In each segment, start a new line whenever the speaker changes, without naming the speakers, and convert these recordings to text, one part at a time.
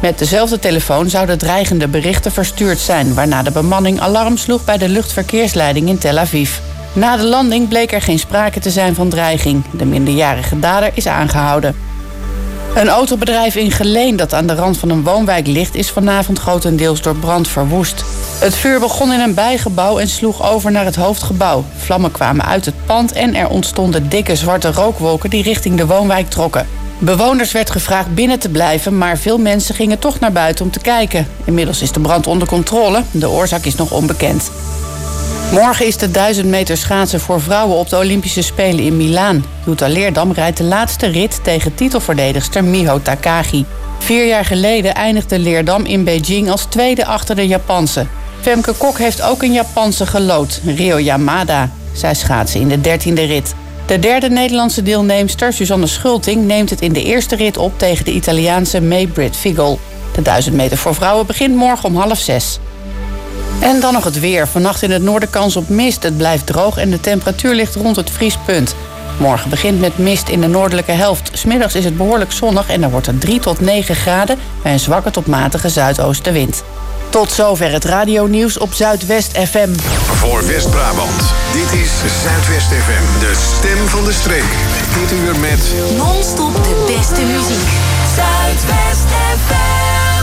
Met dezelfde telefoon zouden dreigende berichten verstuurd zijn, waarna de bemanning alarm sloeg bij de luchtverkeersleiding in Tel Aviv. Na de landing bleek er geen sprake te zijn van dreiging. De minderjarige dader is aangehouden. Een autobedrijf in Geleen dat aan de rand van een woonwijk ligt, is vanavond grotendeels door brand verwoest. Het vuur begon in een bijgebouw en sloeg over naar het hoofdgebouw. Vlammen kwamen uit het pand en er ontstonden dikke zwarte rookwolken die richting de woonwijk trokken. Bewoners werd gevraagd binnen te blijven, maar veel mensen gingen toch naar buiten om te kijken. Inmiddels is de brand onder controle. De oorzaak is nog onbekend. Morgen is de 1000 meter schaatsen voor vrouwen op de Olympische Spelen in Milaan. Jutta Leerdam rijdt de laatste rit tegen titelverdedigster Miho Takagi. 4 jaar geleden eindigde Leerdam in Beijing als tweede achter de Japanse. Femke Kok heeft ook een Japanse gelood, Ryo Yamada. Zij schaatsen in de 13e rit. De derde Nederlandse deelnemster, Suzanne Schulting, neemt het in de eerste rit op tegen de Italiaanse May-Britt Figel. De 1000 meter voor vrouwen begint morgen om 5:30. En dan nog het weer. Vannacht in het noorden kans op mist. Het blijft droog en de temperatuur ligt rond het vriespunt. Morgen begint met mist in de noordelijke helft. 's Middags is het behoorlijk zonnig en dan wordt het 3 tot 9 graden... bij een zwakke tot matige zuidoostenwind. Tot zover het radionieuws op Zuidwest FM.
Voor West-Brabant, dit is Zuidwest FM, de stem van de streek. Dit uur met
non-stop de beste muziek. Zuidwest FM.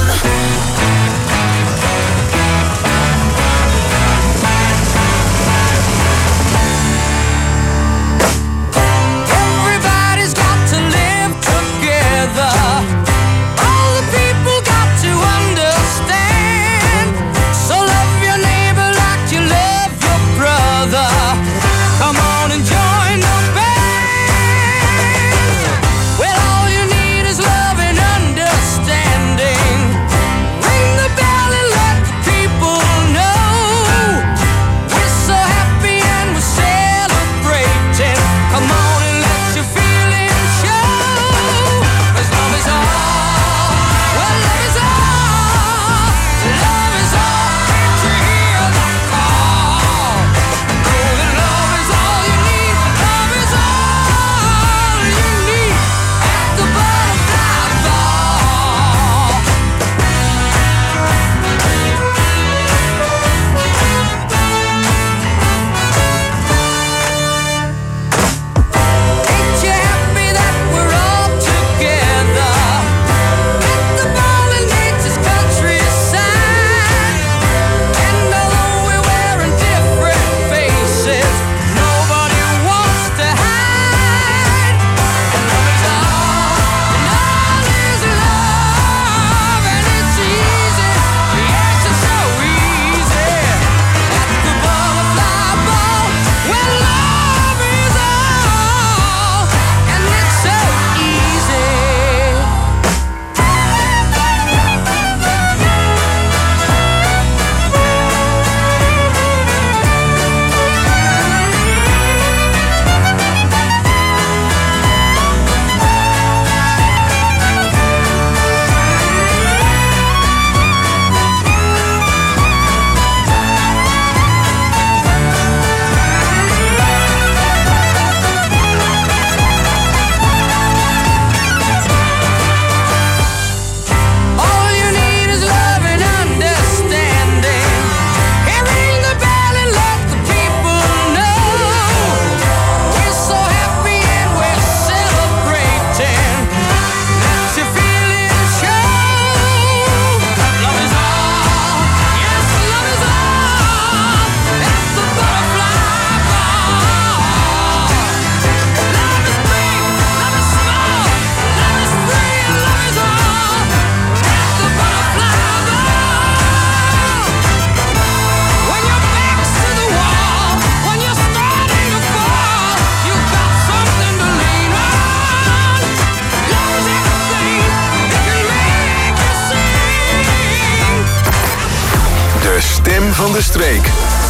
Van de streek.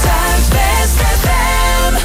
Zuidwest FM.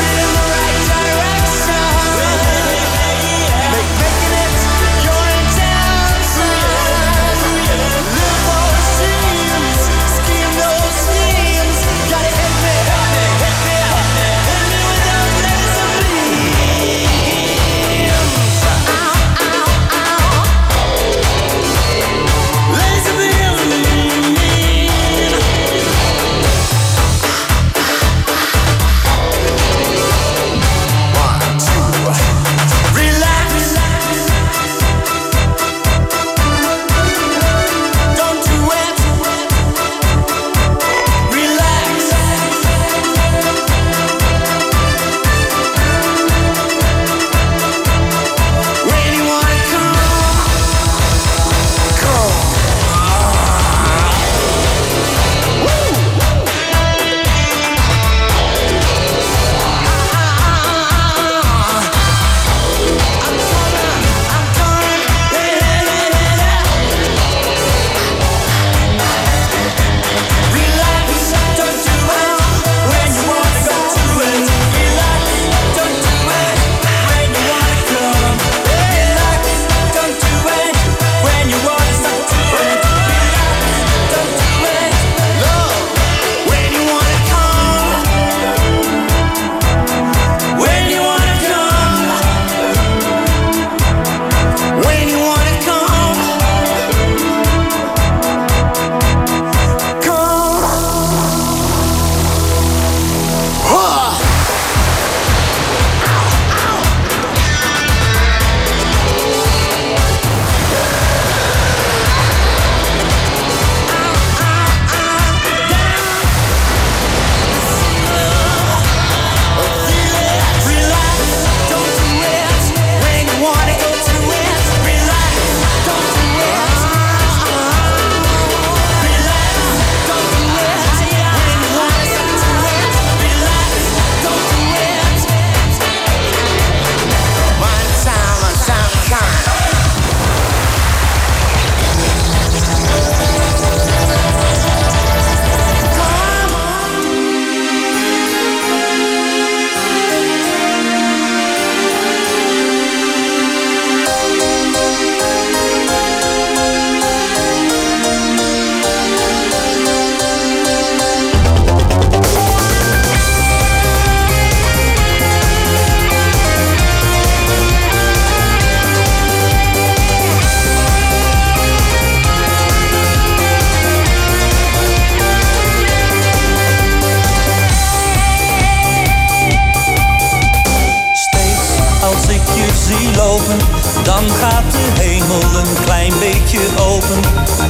dan gaat de hemel een klein beetje open.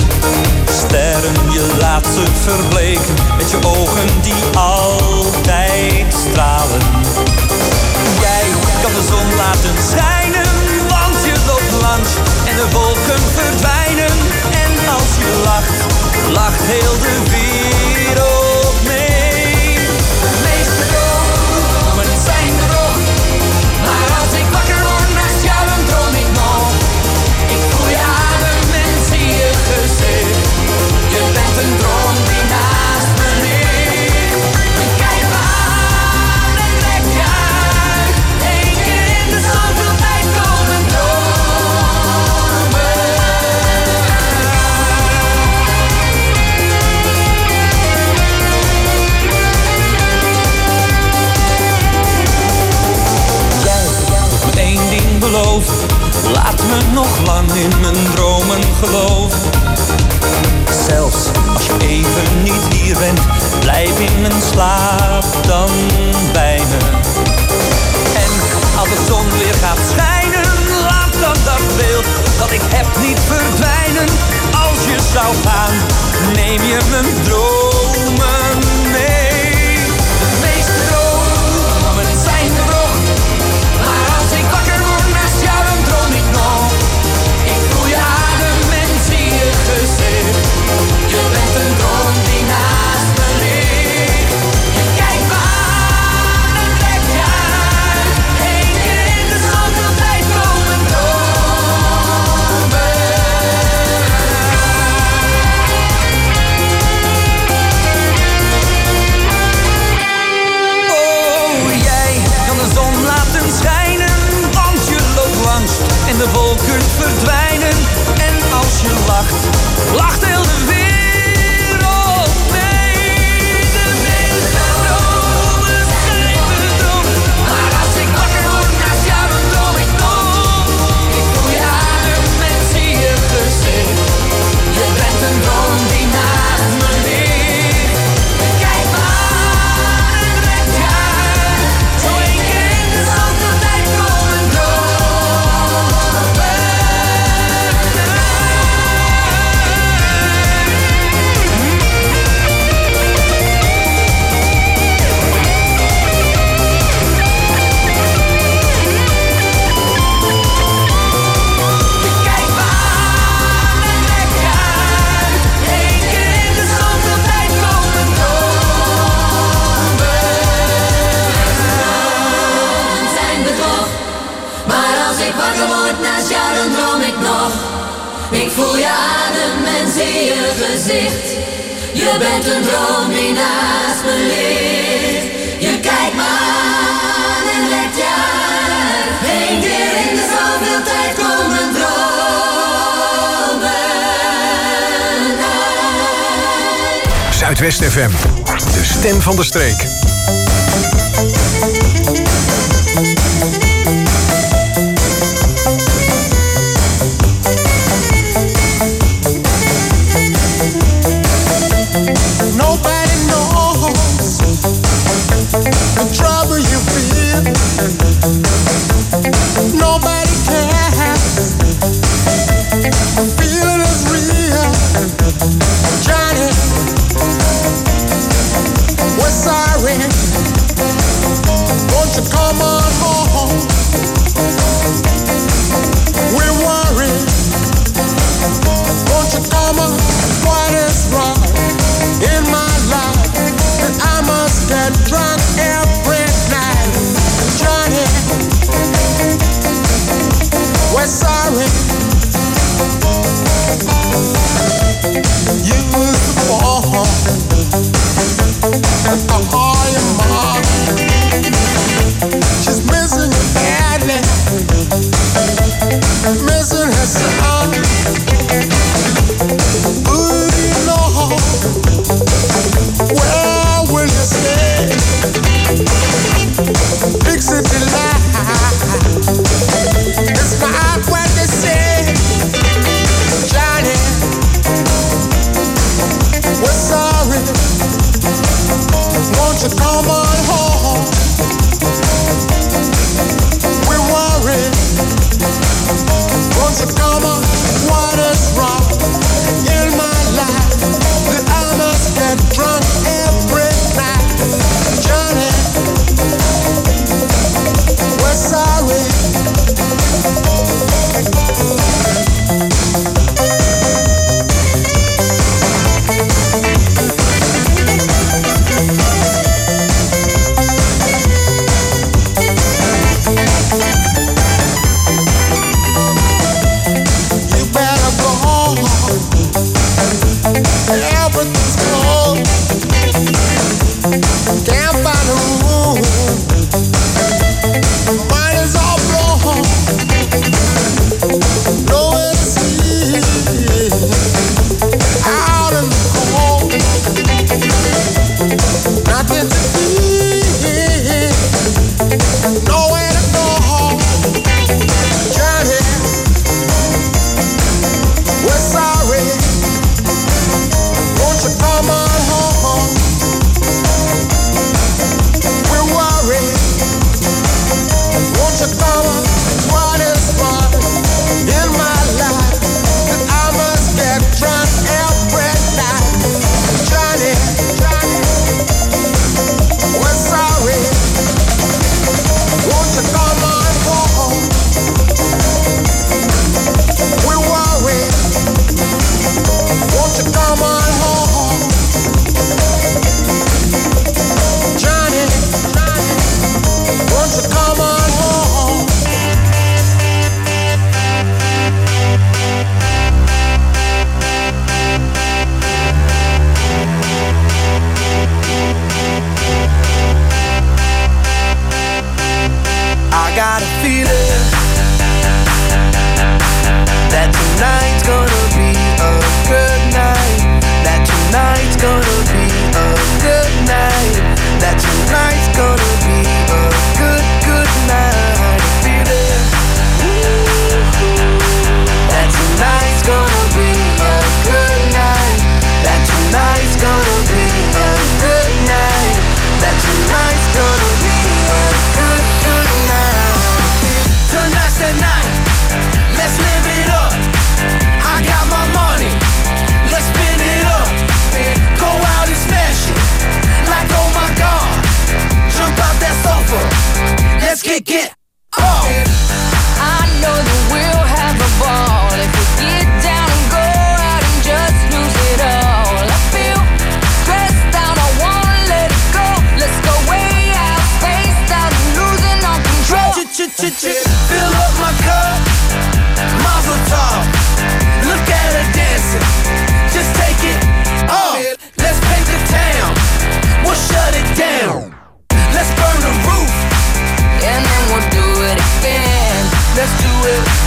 Sterren, je laat ze verbleken met je ogen die altijd stralen. Jij kan de zon laten schijnen, want je loopt langs en de wolken verdwijnen. En als je lacht, lacht heel de wereld mee. De meeste dromen zijn droom, maar als ik wakker word naast jou, dan droom ik nog. Ik voel je adem en zie je gezicht. Je bent een droom die naast me ligt. Kijk me aan en trek je uit. Eén keer in de zoveel tijd komen dromen. Jij hebt me één ding beloofd. Laat me nog lang in mijn dromen geloven. Zelfs als je even niet hier bent, blijf in mijn slaap dan bij me. En als de zon weer gaat schijnen, laat dan dat beeld dat ik heb niet verdwijnen. Als je zou gaan, neem je mijn dromen mee. De meeste dromen zijn bedrog, maar als ik wakker word naast jou, dan droom ik nog. Ik voel je adem en zie je gezicht. Je bent een droom die naast me ligt. Je kijkt me
wakker word naast jou, dan droom ik nog. Ik voel je adem en zie je gezicht. Je bent een droom die naast me ligt. Je kijkt me aan en legt je uit. 1 keer in de zoveel tijd komen dromen uit.
Zuidwest FM, de stem van de streek.
Nobody knows the trouble you feel. Nobody cares. The feeling is real. Johnny, we're sorry. Won't you come on home? We're worried. Won't you come on? What is wrong in my life that I must get drunk every night? Johnny, we're sorry. You was born with a heart in mom. She's missing you badly, missing her son. Ooh, Lord, where will you stay? Fix it to life. It's not what they say. Johnny, we're sorry. Won't you come on home? We're worried. Won't you come on? What is wrong in my life that I must get drunk every night? Johnny, we're sorry. You better go home. Everything's cold. Can't find a room. Money's all blown. Nowhere to see. Out in the cold. Nothing to eat. Nowhere to go. Johnny, we're sorry. Won't you come on home? We're worried. Won't you come on? What is wrong in my life that I must get drunk every night? Johnny, we're sorry. Won't you come on home? We're worried. Won't you come on home? Johnny, won't you come on home?
I got a feeling that tonight's gonna be a good night. That tonight's gonna be a good night. That tonight's gonna be a good, good night. I feel it. That tonight's gonna be a good night. That tonight's gonna be a good night. That tonight's gonna be a good, good night. Tonight's the night. Let's live it up. I got my money. Let's spin it up. Go out and smash it. Like oh my God. Jump out that sofa. Let's kick it off.
I know that we'll have a ball if we get down and go out and just lose it all. I feel stressed out, I wanna let it go. Let's go way out, spaced out, and losing all control.
Fill up my cup.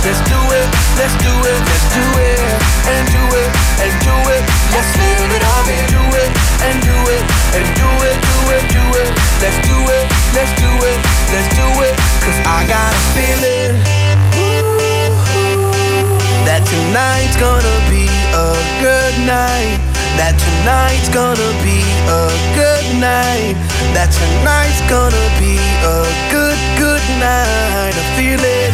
let's do it, let's do it, let's do it, and do it, and do it. Let's live it up and do it, and do it, and do it, do it, do it. Let's do it, let's do it, let's do it. 'Cause I got a feeling that tonight's gonna be a good night. That tonight's gonna be a good night. That tonight's gonna be a good, good night. A feeling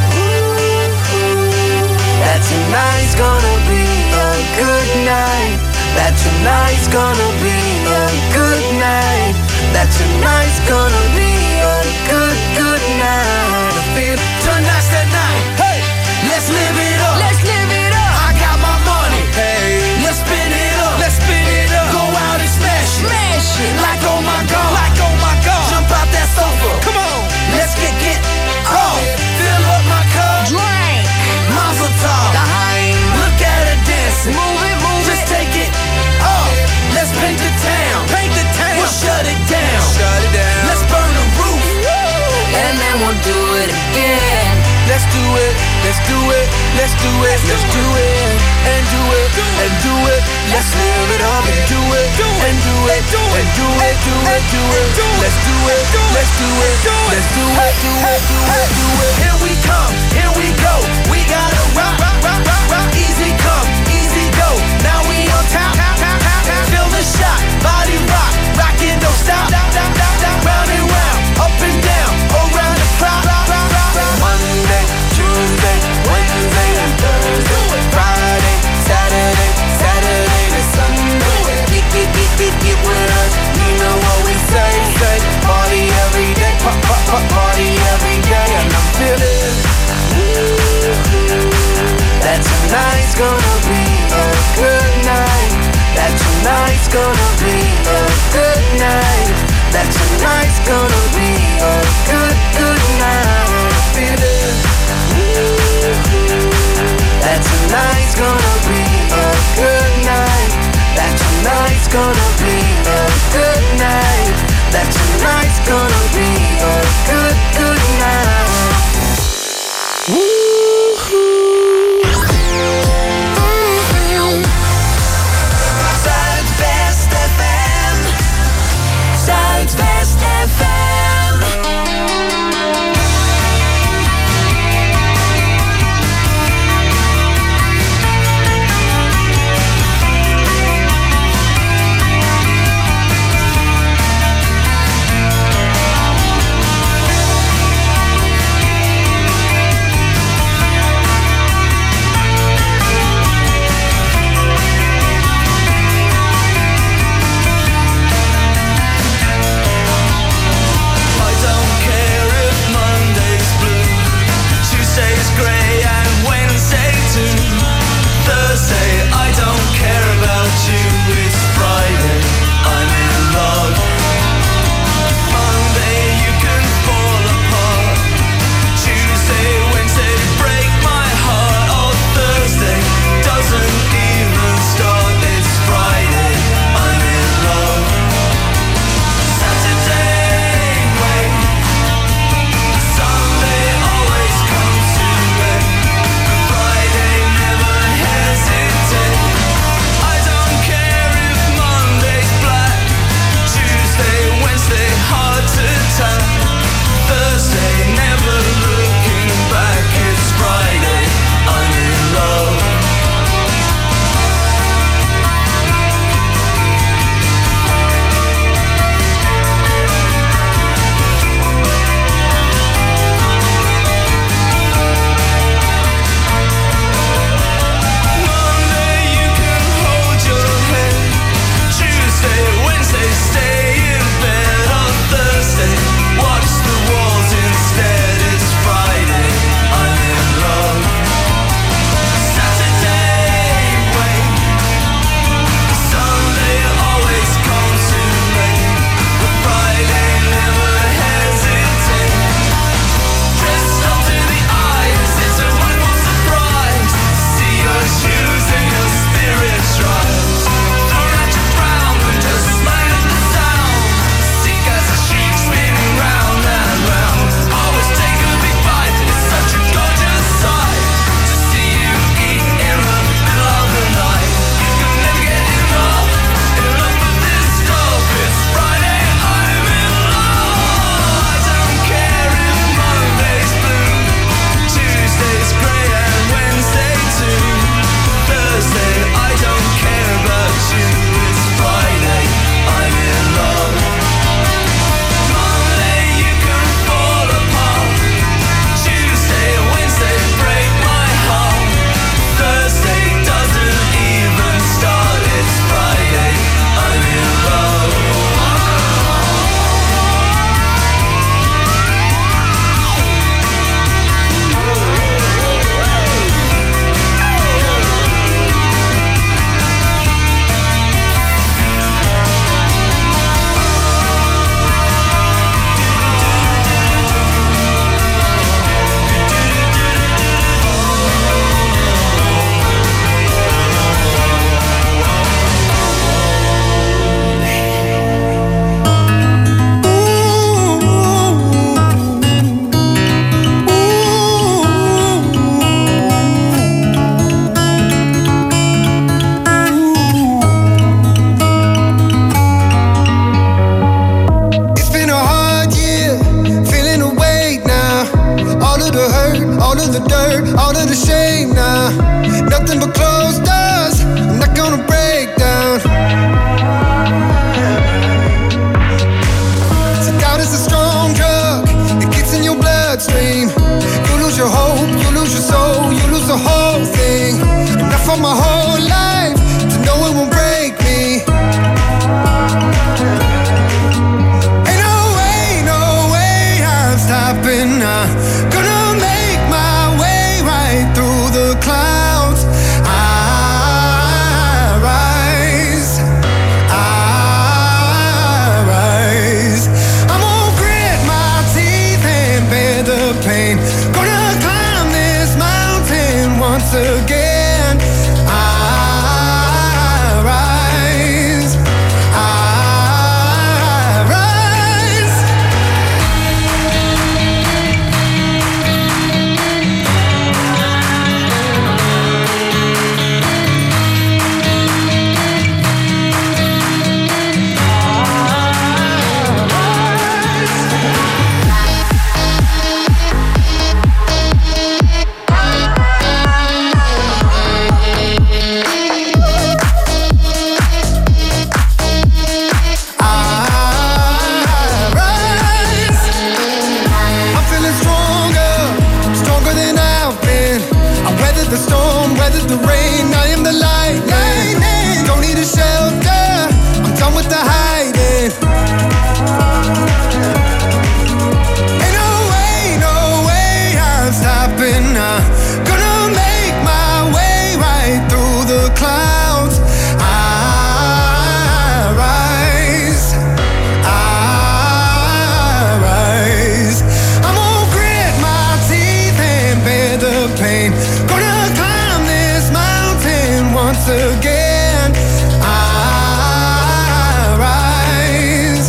that tonight's gonna be a good night. That tonight's gonna be a good night. That tonight's gonna be a good, good night. I feel tonight's the night. Hey, let's live it up. Let's live it up. I got my money. Hey, let's spin it up. Let's spin it up. Go out and smash it. Smash it. Like oh my god. Like oh my god. Jump out that sofa. Come on. Let's get oh. Fill up my cup. Drink. Mazel tov. Look at her dancing. Move it, move it. Just take it up. Let's paint the town. Paint the town. We'll shut it down. Shut it down. Let's burn the roof. And then we'll do it again. Let's do it. Let's do it. Let's do it. Let's do it. And do it. And do it. Let's live it up and do it. And do it. And do it. Do it. Do it. Let's do it. Let's do it. Let's do it. Do it. Do it. Do it. Here we come. Here we go. We gotta rock, rock, rock, rock, rock. Easy come, easy go. Now we on top. Feel the shot. Body rock. Rockin', don't stop. Round and round. Up and down. Around the clock. Monday, Tuesday, Wednesday, and Thursday. Friday, Saturday, Saturday to Sunday. Get with us. You know what we say. Party every day. Party every day. And I'm feeling the dirt, all of the shame now. Nothing but closed doors, I'm not gonna break down. So doubt is a strong drug, it gets in your bloodstream. You lose your hope, you lose your soul, you lose the whole thing. And I fought my whole life to know it won't break me. Ain't no way I'm stopping now. Gonna make my way right through the clouds. I rise. I'm gonna grit my teeth and bear the pain. Gonna climb this mountain once again. I rise. The storm, weathered the rain, I am the lightning. Don't need a shelter, I'm done with the hiding. Ain't no way I'm stopping now. Gonna make my way right through the clouds. I rise. I'm gonna grit my teeth and bear the pain. Once again, I rise.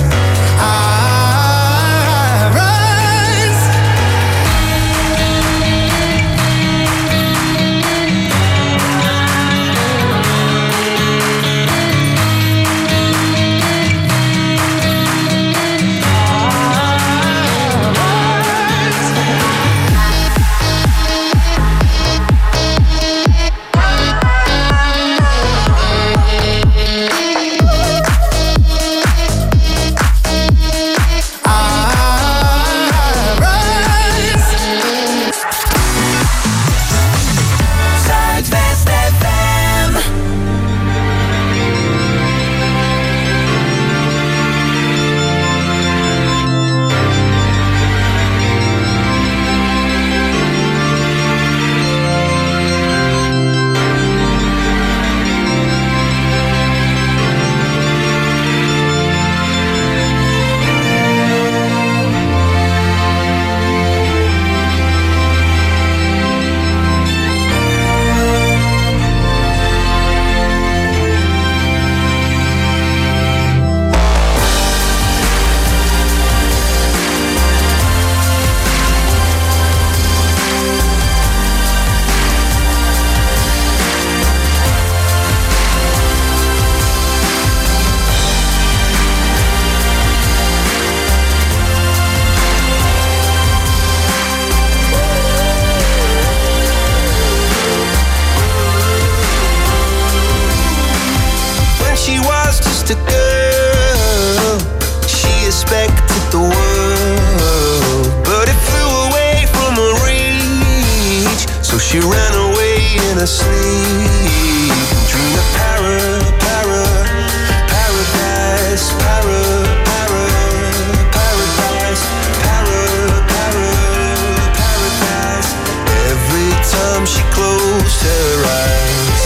She ran away in her sleep. Dream of paradise, paradise. Every time she closed her eyes.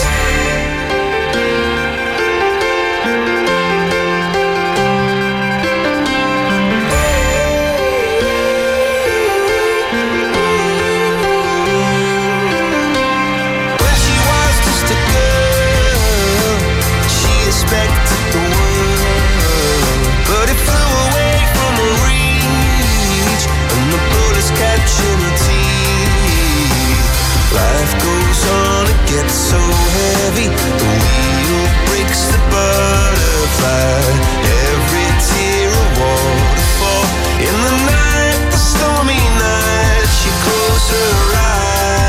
Life goes on, it gets so heavy. The wheel breaks the butterfly. Every tear a waterfall. In the night, the stormy night, she closed her eyes.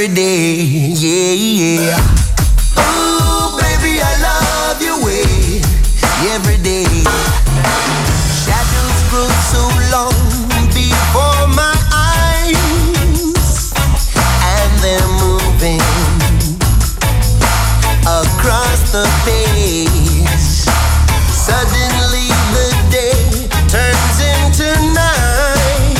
every day, yeah. Ooh, baby, I love your way every day. Shadows grow so long before my eyes, and they're moving across the page. Suddenly the day turns into night,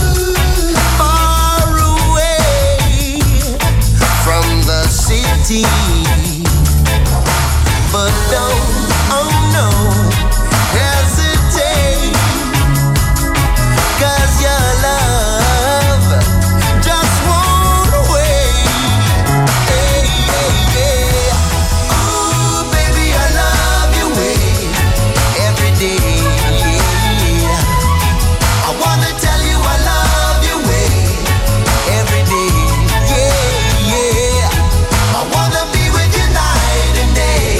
far away from the city. But don't, oh no, hesitate, 'cause your love just won't wait. Hey, hey, hey. Ooh, baby, I love your way every day. I wanna tell you I love your way every day. Yeah, yeah. I wanna be with you night and day.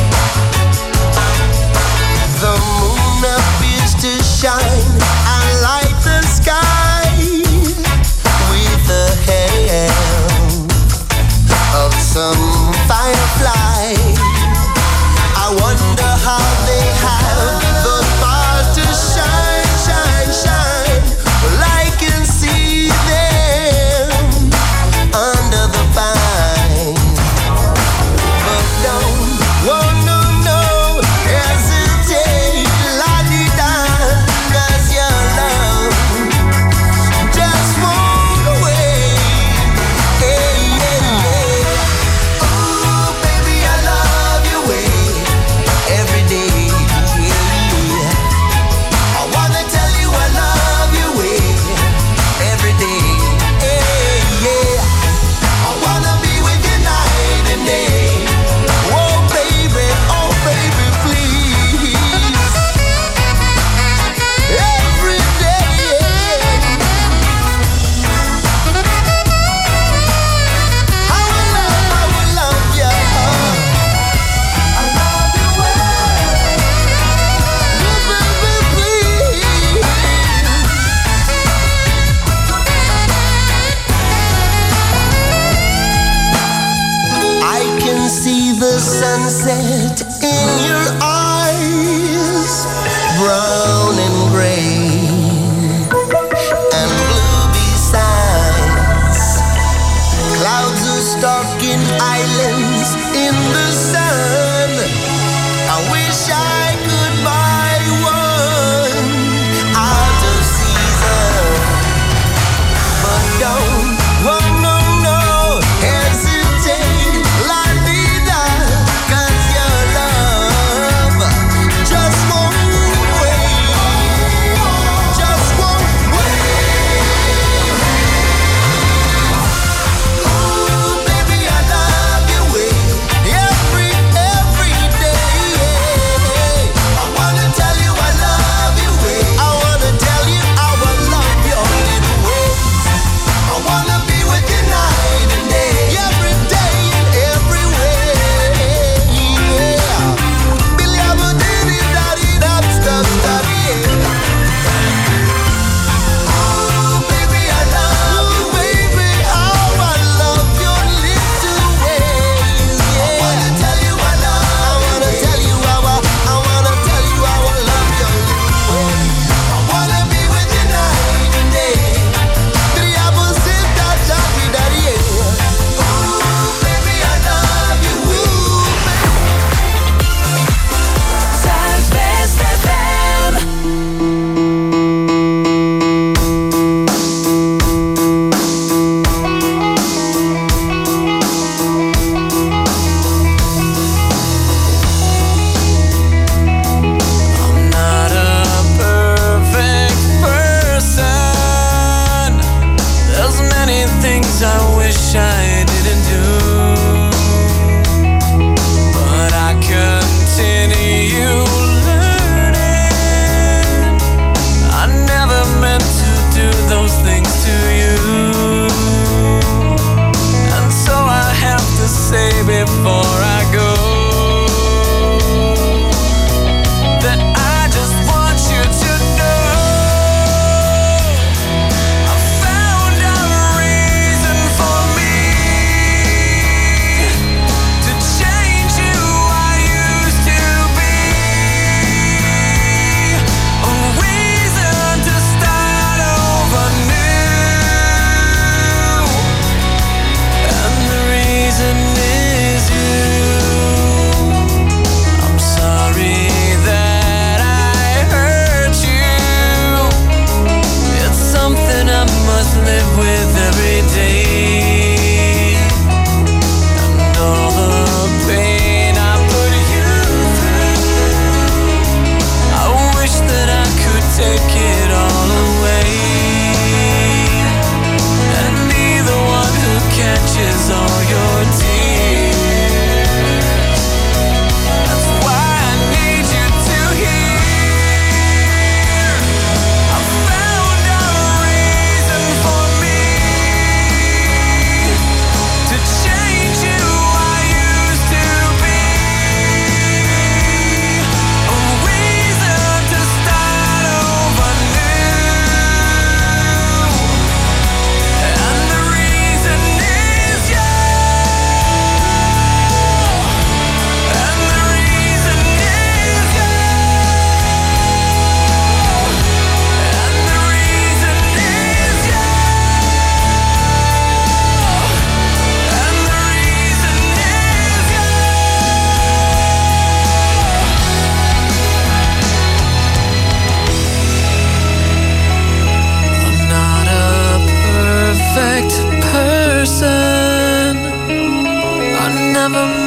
The moon appears to shine and light the sky with the help of some firefly. I wonder how they have the power to shine, shine, shine. Well, I can see them under the pine. But don't, oh no, no, hesitate, la-di-da, 'cause your love just won't wait. Hey, hey, hey. Ooh, baby, I love your way every day. Yeah. I wanna tell you I love your way every day. Hey, yeah. I wanna be with you night and day. Oh baby, please. Every day. I will love you. I love your way. Oh baby, please. I can see the sunset in your eyes, brown and gray and blue besides. Clouds are stalking islands in the sun. I wish I could buy one out of season. But don't, oh no, no, hesitate, la-di-da, 'cause your love just won't wait, just won't wait. Ooh, baby, I love your way every day. I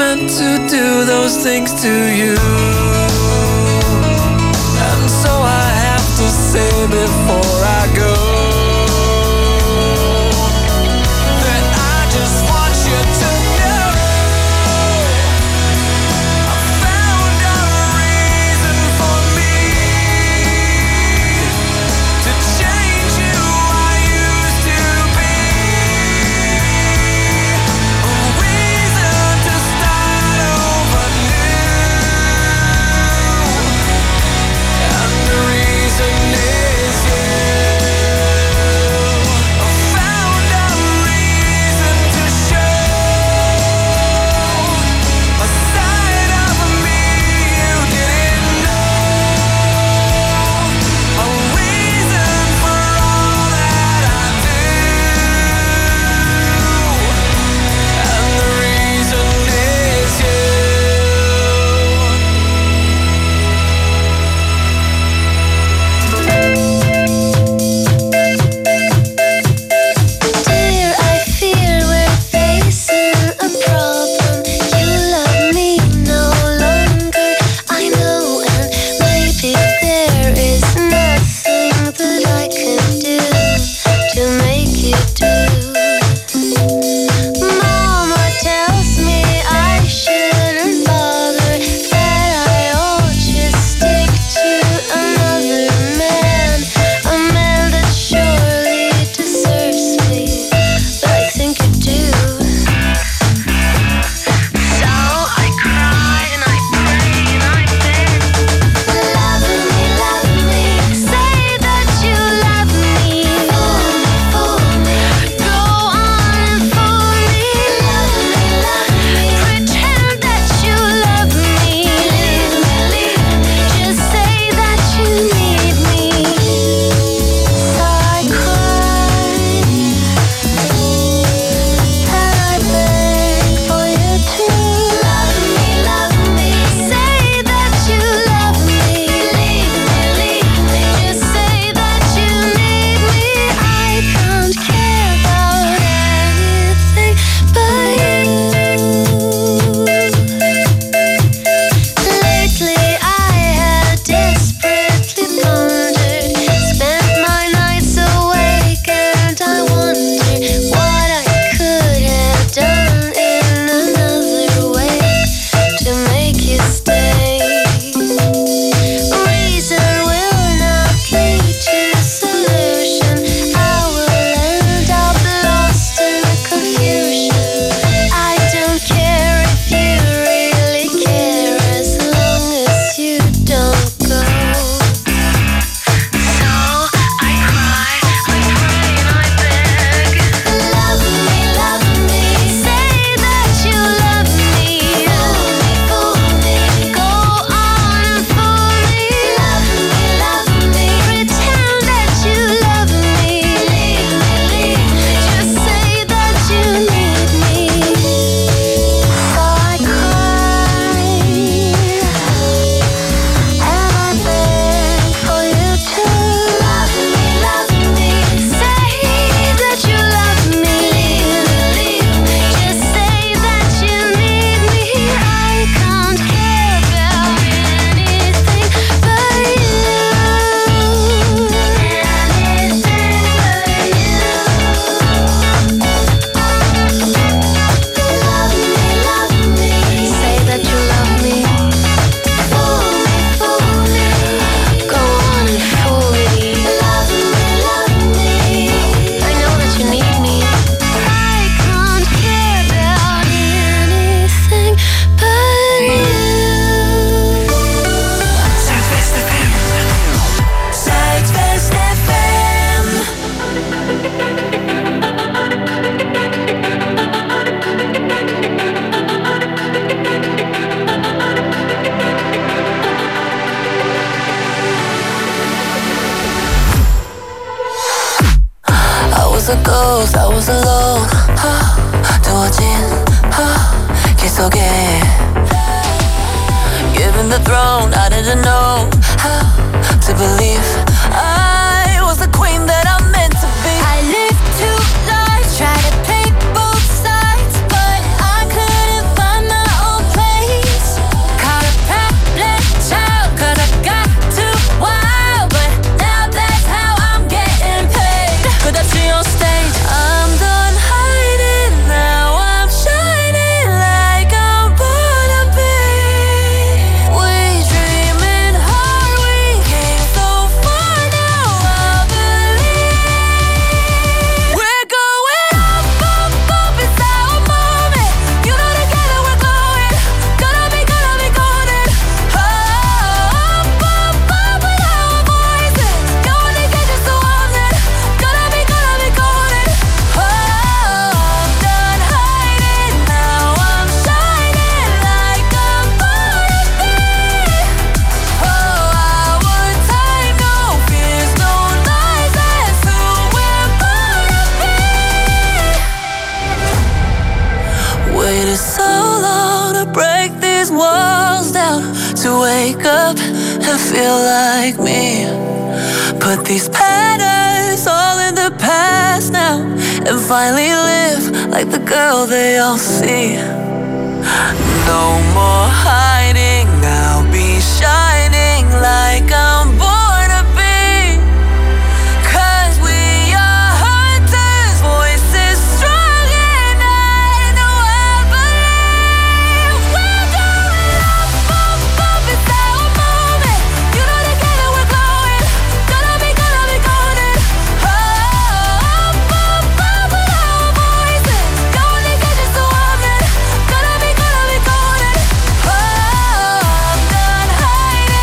meant to do those things to you. And so I have to say before I go that I just want you to know I found a reason for me to change who I used to be. A reason to start over new. And the reason is you. I found a reason to show a side of me you didn't know. A reason for all that I do. And the reason is you.
Dear, I fear we're facing a problem. You love me no longer, I know, and maybe there is nothing that I can do to make you do. Mama tells me I shouldn't bother, that I ought just stick to another man, a man that surely deserves me, but I think you do. So I cry and I pray and I beg. Love me, say that you love me. Fool me, go on and fool me. Pretend that you love me. Just say that you need me. So I cry and I beg for you to love me. Say that you love me. Just say that you need me. I don't care about anything but you. Lately I have desperately pondered, spent my nights awake, and I wonder what I could have done in another way to make you stay. Reason will not lead to solution. I will end up lost in confusion. I don't care if you really care, as long as you don't go. So I cry, I pray and I beg. Love me, say that you love me. Fool me, go on and fool me. Pretend that you love me. Just say that you need me. So I cry and I beg for you to love me. Say that you love me. Just say that you need me. I can't care about anything but you. Say that you love me. Fool me, go on and fool me. I know that you need me. I can't care about anything but you.
Zuidwest FM.
Zuidwest FM.
I was a ghost, I was alone. 두어진 길 속에 given the throne, I didn't know how to believe I was the queen that I'm meant to be. I lived two lives, tried to play both sides, but I couldn't find my own
wake up and feel like me. Put these patterns all in the past now and finally live like the girl they all see. No more hiding, I'll be shining like I'm born to be. 'Cause we are hunters, voices strong and I know I believe. We're going up, up, up, it's our moment. You know together we're glowing. Gonna be golden. Up, up, up with our voices. Don't think it's just a woman. Gonna be golden. Oh, I'm done hiding.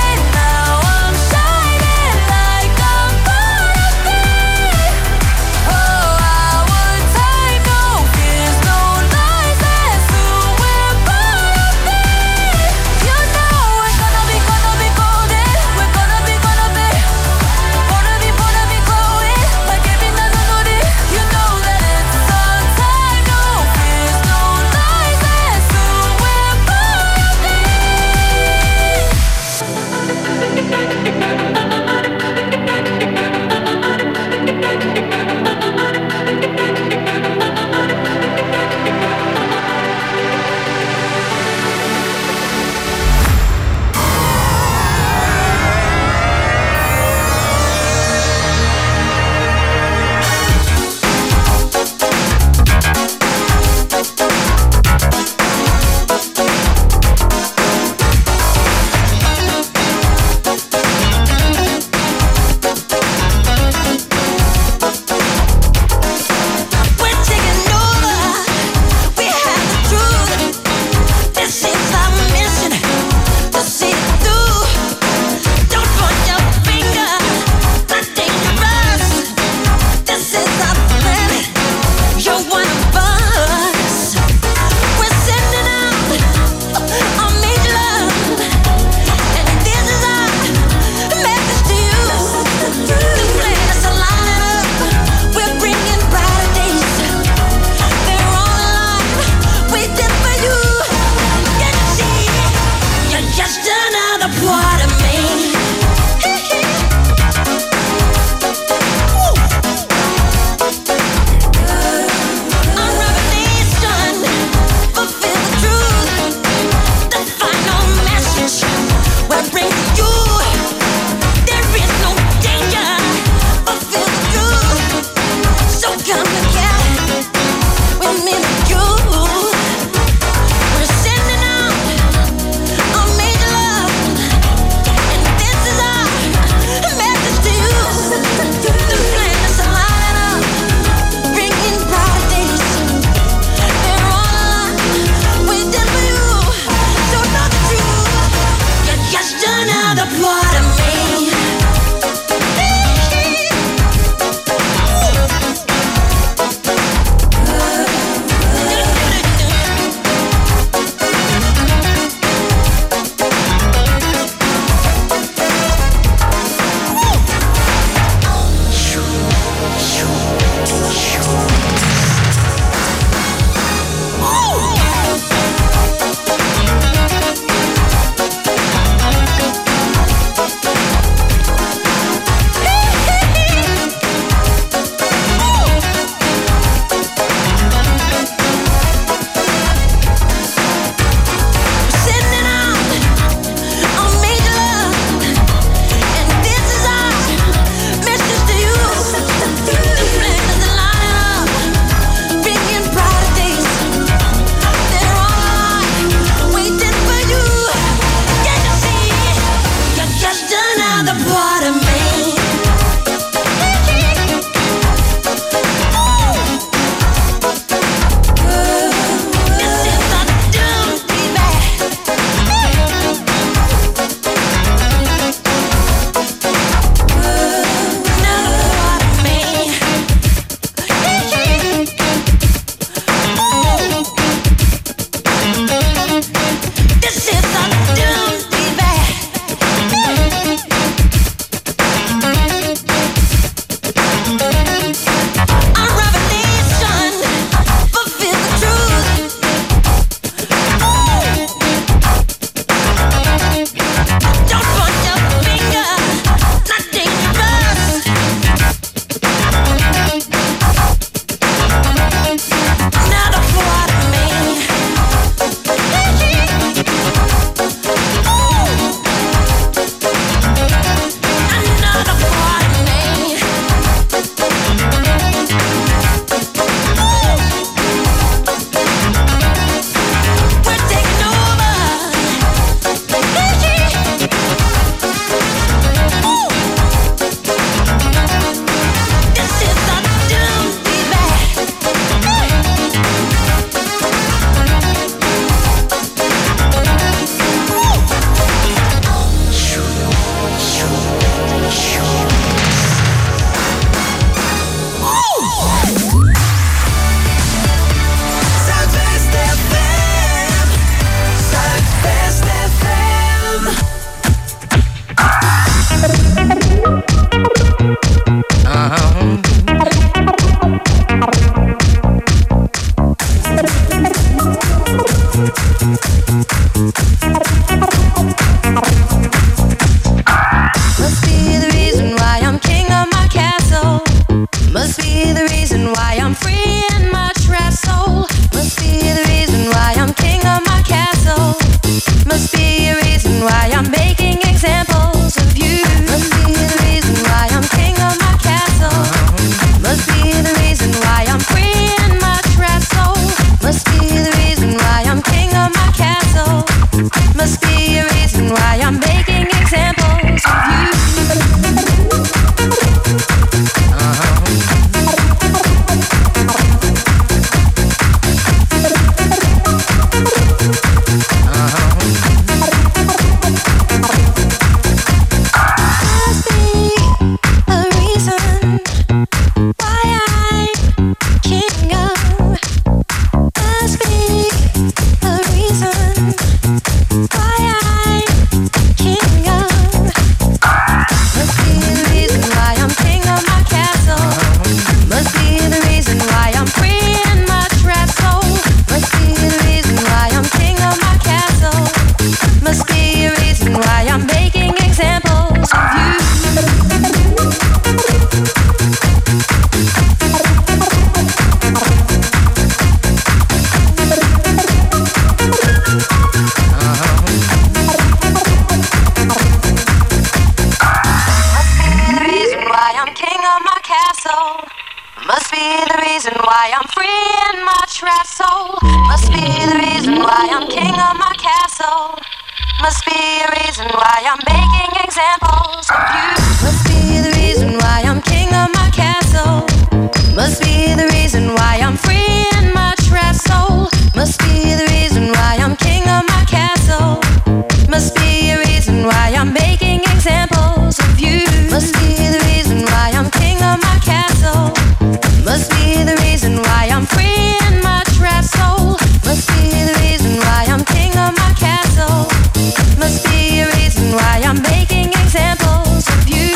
Must be the reason why I'm king of my castle. Must be a reason why I'm making examples of you. Must be the reason why I'm king of my castle. Must be the reason why I'm free in my trapped soul. Must be the reason why I'm king of my castle. Must be a reason why I'm making examples of you. Must be the reason why I'm king of my castle. Must be the reason why I'm free in my trapped soul. Must be the reason why I'm king of my castle. Must be a reason why I'm making examples of you.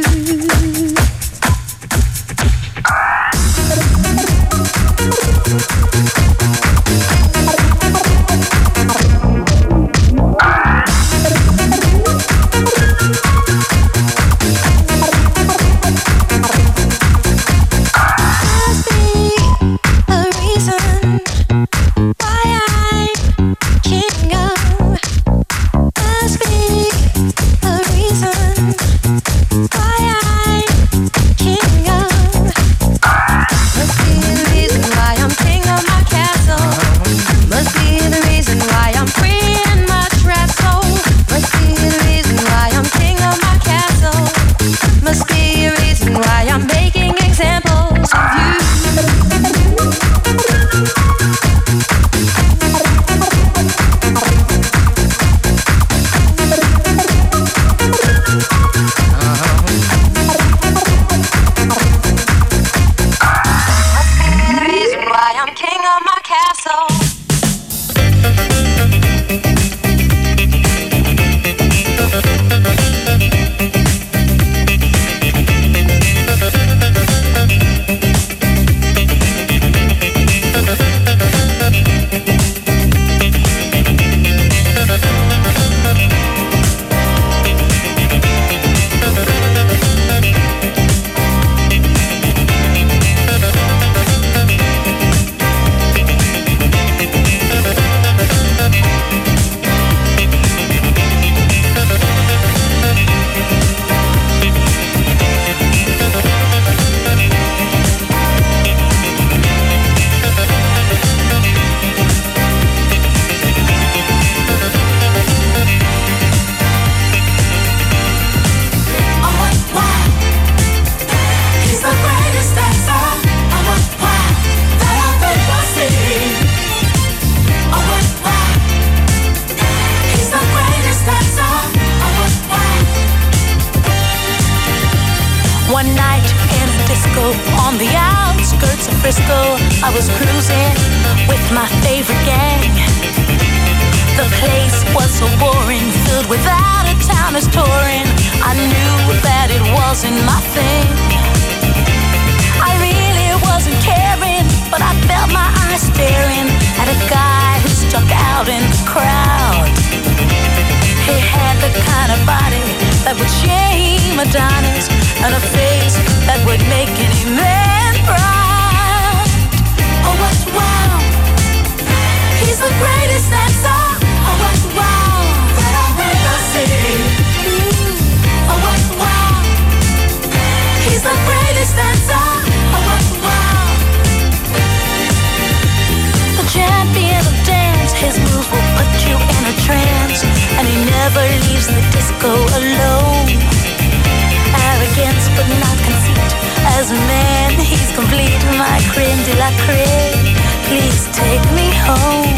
As a man, he's complete, my creme de la creme. Please take me home.